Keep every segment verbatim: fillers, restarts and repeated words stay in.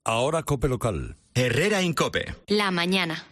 Ahora COPE local. Herrera en COPE. La mañana.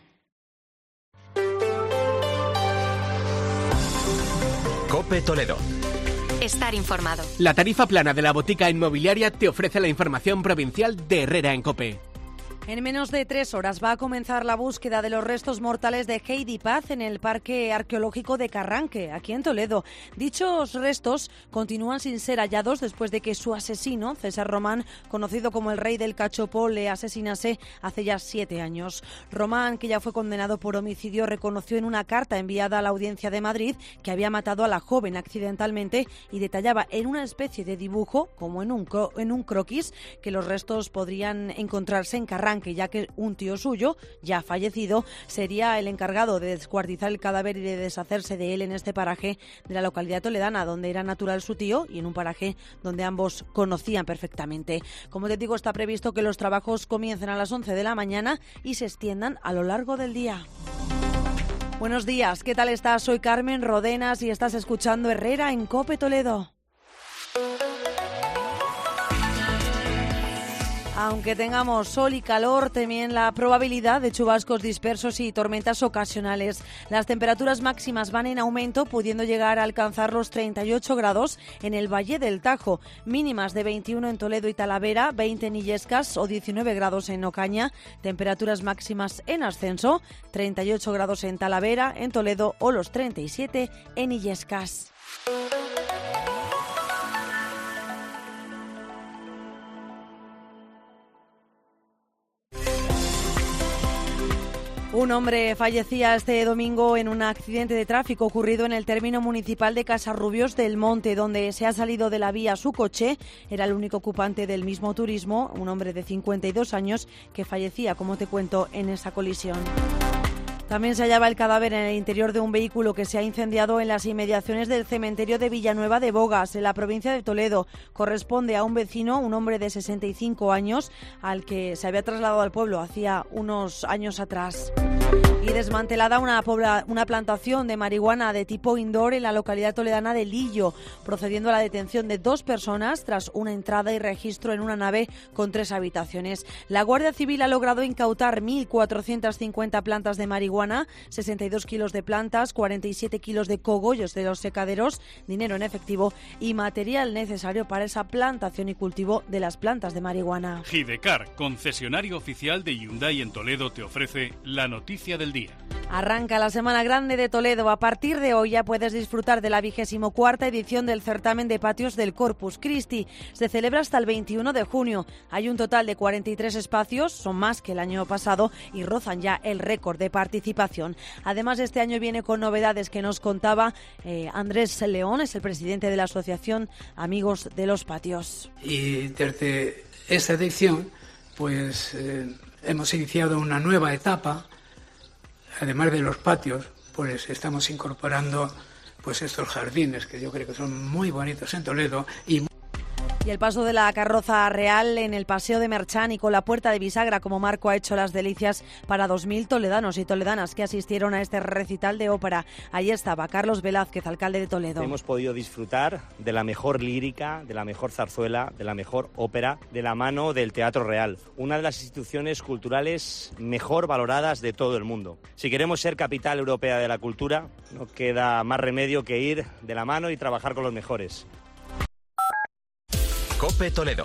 COPE Toledo. Estar informado. La tarifa plana de la botica inmobiliaria te ofrece la información provincial de Herrera en COPE. En menos de tres horas va a comenzar la búsqueda de los restos mortales de Heidi Paz en el Parque Arqueológico de Carranque, aquí en Toledo. Dichos restos continúan sin ser hallados después de que su asesino, César Román, conocido como el Rey del Cachopó, le asesinase hace ya siete años. Román, que ya fue condenado por homicidio, reconoció en una carta enviada a la Audiencia de Madrid que había matado a la joven accidentalmente y detallaba en una especie de dibujo, como en un, cro- en un croquis, que los restos podrían encontrarse en Carranque, ya que un tío suyo, ya fallecido, sería el encargado de descuartizar el cadáver y de deshacerse de él en este paraje de la localidad toledana, donde era natural su tío y en un paraje donde ambos conocían perfectamente. Como te digo, está previsto que los trabajos comiencen a las once de la mañana y se extiendan a lo largo del día. Buenos días, ¿qué tal estás? Soy Carmen Rodenas y estás escuchando Herrera en COPE Toledo. Aunque tengamos sol y calor, también la probabilidad de chubascos dispersos y tormentas ocasionales. Las temperaturas máximas van en aumento, pudiendo llegar a alcanzar los treinta y ocho grados en el Valle del Tajo. Mínimas de veintiuno en Toledo y Talavera, veinte en Illescas o diecinueve grados en Ocaña. Temperaturas máximas en ascenso, treinta y ocho grados en Talavera, en Toledo o los treinta y siete en Illescas. Un hombre fallecía este domingo en un accidente de tráfico ocurrido en el término municipal de Casarrubios del Monte, donde se ha salido de la vía su coche. Era el único ocupante del mismo turismo, un hombre de cincuenta y dos años que fallecía, como te cuento, en esa colisión. También se hallaba el cadáver en el interior de un vehículo que se ha incendiado en las inmediaciones del cementerio de Villanueva de Bogas, en la provincia de Toledo. Corresponde a un vecino, un hombre de sesenta y cinco años, al que se había trasladado al pueblo hacía unos años atrás. Y desmantelada una, pobla, una plantación de marihuana de tipo indoor en la localidad toledana de Lillo, procediendo a la detención de dos personas tras una entrada y registro en una nave con tres habitaciones. La Guardia Civil ha logrado incautar mil cuatrocientas cincuenta plantas de marihuana, sesenta y dos kilos de plantas, cuarenta y siete kilos de cogollos de los secaderos, dinero en efectivo y material necesario para esa plantación y cultivo de las plantas de marihuana. Hidecar, concesionario oficial de Hyundai en Toledo, te ofrece la noticia del día. Arranca la Semana Grande de Toledo. A partir de hoy ya puedes disfrutar de la vigésimo cuarta edición del certamen de patios del Corpus Christi. Se celebra hasta el veintiuno de junio. Hay un total de cuarenta y tres espacios, son más que el año pasado y rozan ya el récord de participación. Además, este año viene con novedades que nos contaba eh, Andrés León, es el presidente de la Asociación Amigos de los Patios. Y desde esta edición, pues eh, hemos iniciado una nueva etapa. Además de los patios, pues estamos incorporando pues estos jardines que yo creo que son muy bonitos en Toledo y Y el paso de la carroza real en el Paseo de Merchán y con la Puerta de Bisagra como marco ha hecho las delicias para dos mil toledanos y toledanas que asistieron a este recital de ópera. Allí estaba Carlos Velázquez, alcalde de Toledo. Hemos podido disfrutar de la mejor lírica, de la mejor zarzuela, de la mejor ópera, de la mano del Teatro Real, una de las instituciones culturales mejor valoradas de todo el mundo. Si queremos ser capital europea de la cultura, no queda más remedio que ir de la mano y trabajar con los mejores. COPE Toledo.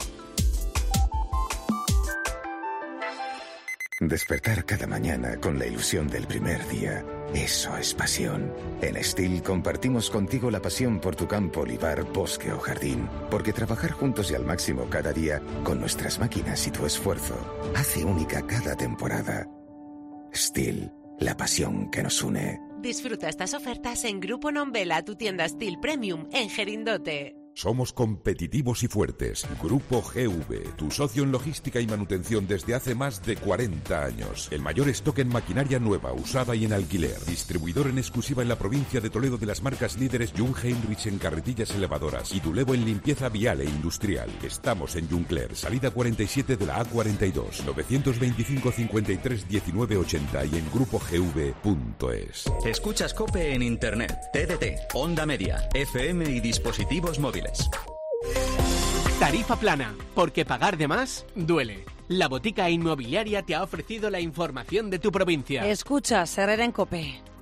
Despertar cada mañana con la ilusión del primer día. Eso es pasión. En Stihl compartimos contigo la pasión por tu campo, olivar, bosque o jardín. Porque trabajar juntos y al máximo cada día, con nuestras máquinas y tu esfuerzo, hace única cada temporada. Stihl, la pasión que nos une. Disfruta estas ofertas en Grupo Nombela, tu tienda Stihl Premium en Gerindote. Somos competitivos y fuertes. Grupo G V, tu socio en logística y manutención desde hace más de cuarenta años. El mayor stock en maquinaria nueva, usada y en alquiler. Distribuidor en exclusiva en la provincia de Toledo de las marcas líderes Jung Heinrich en carretillas elevadoras y Dulevo en limpieza vial e industrial. Estamos en Juncler, salida cuarenta y siete de la A cuarenta y dos, novecientos veinticinco cincuenta y tres diecinueve ochenta y en grupo g v punto es. Escuchas COPE en Internet, T D T, Onda Media, F M y dispositivos móviles. Tarifa plana, porque pagar de más duele. La Botica Inmobiliaria te ha ofrecido la información de tu provincia. Escuchas Herrera en COPE.